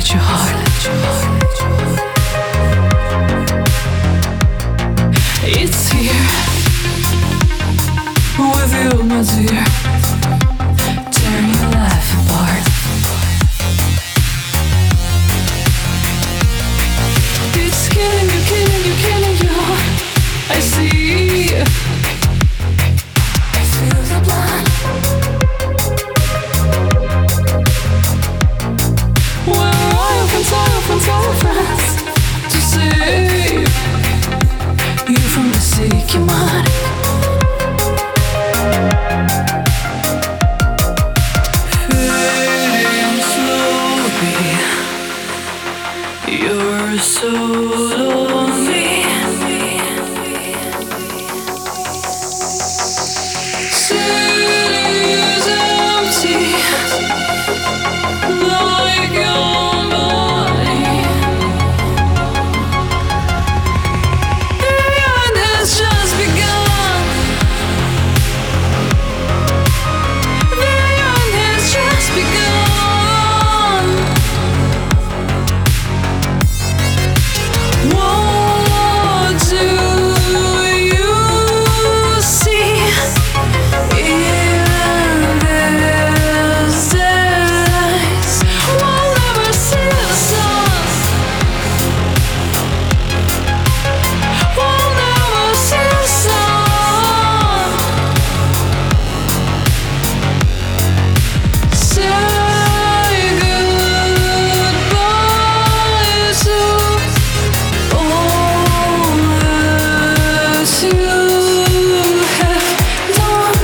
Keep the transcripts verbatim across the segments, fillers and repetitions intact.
isolate your heart. It's here with you, my dear, tearing your life apart. It's killing you, killing you, killing you. I see. I feel the blood. Where are you? Can tell your friends, tell your friends to save you from the sick your mind. Fading slowly, you're so lonely. City's empty, like your body. The end has just begun. The end has just begun. What do you see? Even this daylight will never see the sun. We'll never see the sun. Say goodbye to all that you have done.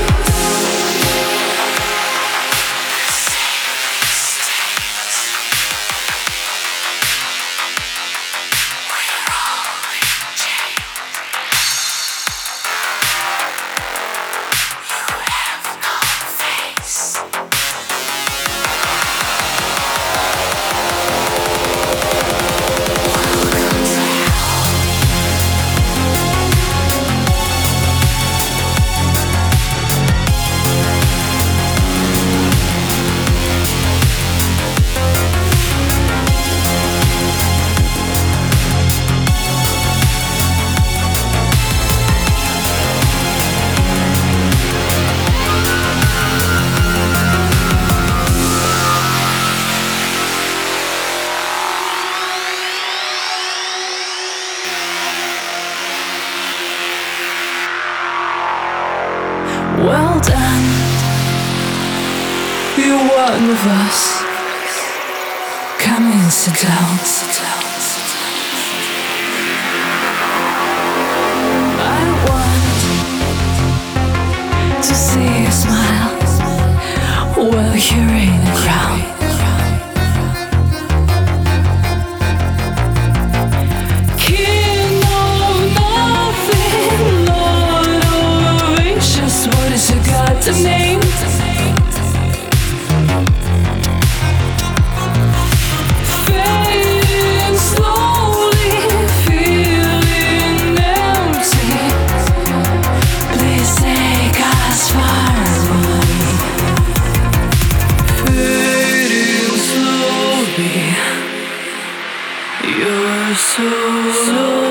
Well done, you're one of us. Come in, sit down, sit down, sit down. I want to see you smile while you're in the ground. King of nothing, Lord of ages, what is your God's name? Fading slowly, feeling empty. Please take us far away. Fading slowly, you're so low.